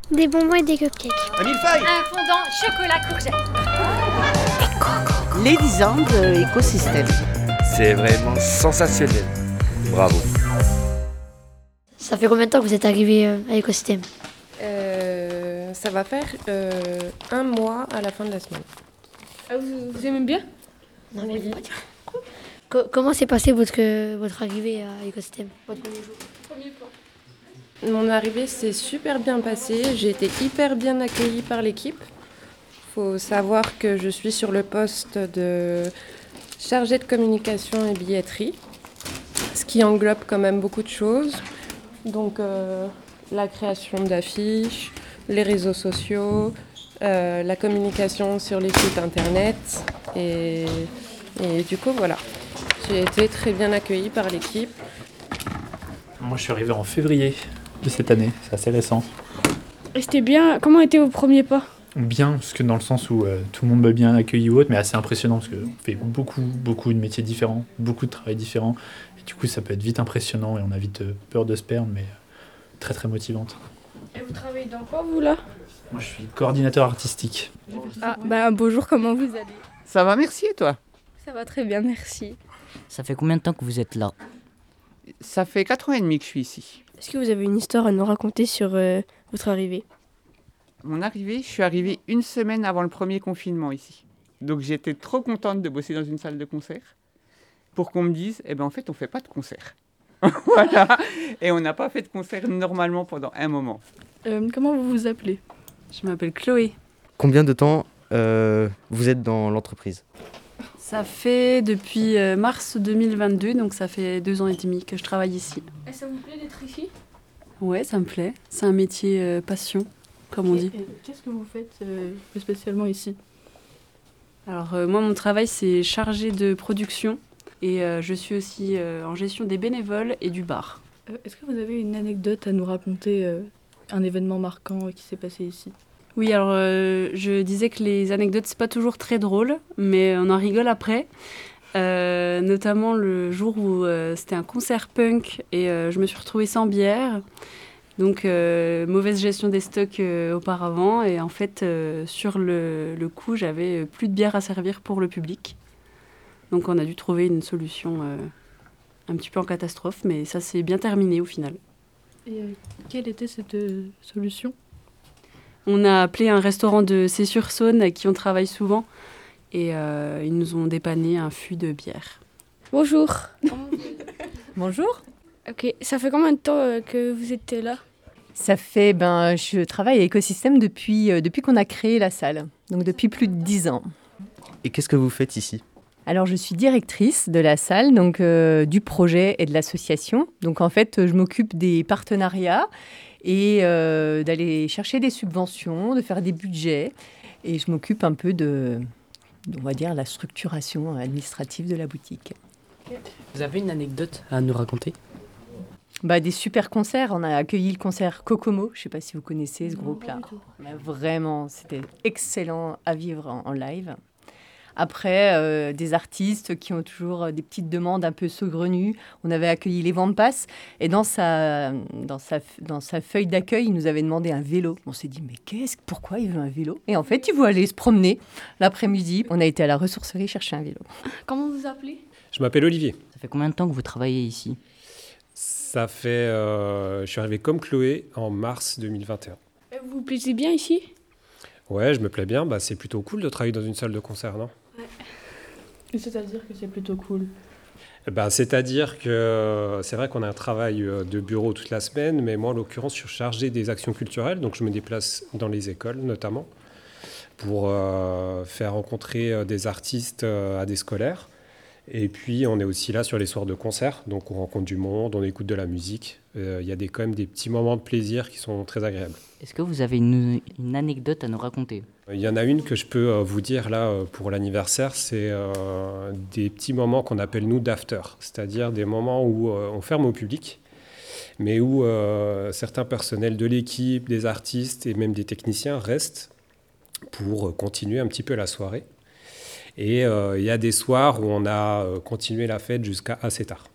Des bonbons et des cupcakes. Un millefeuille. Un fondant chocolat courgette. Les 10 ans de Écosystème. C'est vraiment sensationnel. Bravo. Ça fait combien de temps que vous êtes arrivé à Écosystème ? Ça va faire 1 mois à la fin de la semaine. Ah, vous aimez bien ? Non, mais oui. Comment s'est passé votre arrivée à Écosystème, votre premier jour ? Mon arrivée s'est super bien passée. J'ai été hyper bien accueillie par l'équipe. Il faut savoir que je suis sur le poste de chargée de communication et billetterie, ce qui englobe quand même beaucoup de choses. Donc la création d'affiches, les réseaux sociaux, la communication sur les sites internet. Et du coup, voilà. J'ai été très bien accueillie par l'équipe. Moi, je suis arrivé en février de cette année, c'est assez récent. Et c'était bien. Comment étaient vos premiers pas ? Bien, parce que dans le sens où tout le monde m'a bien accueilli ou autre, mais assez impressionnant, parce qu'on fait beaucoup de métiers différents, beaucoup de travail différents, et du coup, ça peut être vite impressionnant, et on a vite peur de se perdre, mais très motivante. Et vous travaillez dans quoi, vous, là ? Moi, je suis coordinateur artistique. Ah, bonjour, comment vous allez ? Ça va, merci, et toi ? Ça va très bien, merci. Ça fait combien de temps que vous êtes là ? Ça fait 4 ans et demi que je suis ici. Est-ce que vous avez une histoire à nous raconter sur votre arrivée ? Mon arrivée, je suis arrivée 1 semaine avant le premier confinement ici. Donc j'étais trop contente de bosser dans une salle de concert pour qu'on me dise, en fait, on ne fait pas de concert. Voilà. Et on n'a pas fait de concert normalement pendant un moment. Comment vous vous appelez ? Je m'appelle Chloé. Combien de temps vous êtes dans l'entreprise ? Ça fait depuis mars 2022, donc ça fait 2 ans et demi que je travaille ici. Et ça vous plaît d'être ici ? Ouais, ça me plaît. C'est un métier passion, comme on dit. Et qu'est-ce que vous faites plus spécialement ici ? Alors moi, mon travail, c'est chargé de production et je suis aussi en gestion des bénévoles et du bar. Est-ce que vous avez une anecdote à nous raconter, un événement marquant qui s'est passé ici ? Oui, alors je disais que les anecdotes, c'est pas toujours très drôle, mais on en rigole après. Notamment le jour où c'était un concert punk et je me suis retrouvée sans bière. Donc mauvaise gestion des stocks auparavant. Et en fait, sur le coup, j'avais plus de bière à servir pour le public. Donc on a dû trouver une solution un petit peu en catastrophe, mais ça s'est bien terminé au final. Et quelle était cette solution ? On a appelé un restaurant de Cé-sur-Saône avec qui on travaille souvent et ils nous ont dépanné un fût de bière. Bonjour. Bonjour. Ok, ça fait combien de temps que vous êtes là ? Ça fait, je travaille à Écosystème depuis qu'on a créé la salle, donc depuis plus de 10 ans. Et qu'est-ce que vous faites ici ? Alors, je suis directrice de la salle, donc du projet et de l'association. Donc, en fait, je m'occupe des partenariats et d'aller chercher des subventions, de faire des budgets. Et je m'occupe un peu on va dire, la structuration administrative de la boutique. Vous avez une anecdote à nous raconter ? Des super concerts. On a accueilli le concert Kokomo. Je ne sais pas si vous connaissez ce groupe-là. Vraiment, c'était excellent à vivre en live. Après, des artistes qui ont toujours des petites demandes un peu saugrenues. On avait accueilli les Vents de Passe et dans sa feuille d'accueil, il nous avait demandé un vélo. On s'est dit, mais pourquoi il veut un vélo ? Et en fait, il veut aller se promener l'après-midi. On a été à la ressourcerie chercher un vélo. Comment vous appelez ? Je m'appelle Olivier. Ça fait combien de temps que vous travaillez ici ? Ça fait... je suis arrivé comme Chloé en mars 2021. Vous vous plaisez bien ici ? Ouais, je me plais bien. C'est plutôt cool de travailler dans une salle de concert, non ? Ouais. C'est-à-dire que c'est plutôt cool. C'est-à-dire que c'est vrai qu'on a un travail de bureau toute la semaine, mais moi, en l'occurrence, je suis chargé des actions culturelles, donc je me déplace dans les écoles, notamment, pour faire rencontrer des artistes à des scolaires. Et puis, on est aussi là sur les soirs de concert, donc on rencontre du monde, on écoute de la musique. Il y a quand même des petits moments de plaisir qui sont très agréables. Est-ce que vous avez une anecdote à nous raconter ? Il y en a une que je peux vous dire là pour l'anniversaire, c'est des petits moments qu'on appelle nous d'after, c'est-à-dire des moments où on ferme au public, mais où certains personnels de l'équipe, des artistes et même des techniciens restent pour continuer un petit peu la soirée. Et il y a des soirs où on a continué la fête jusqu'à assez tard.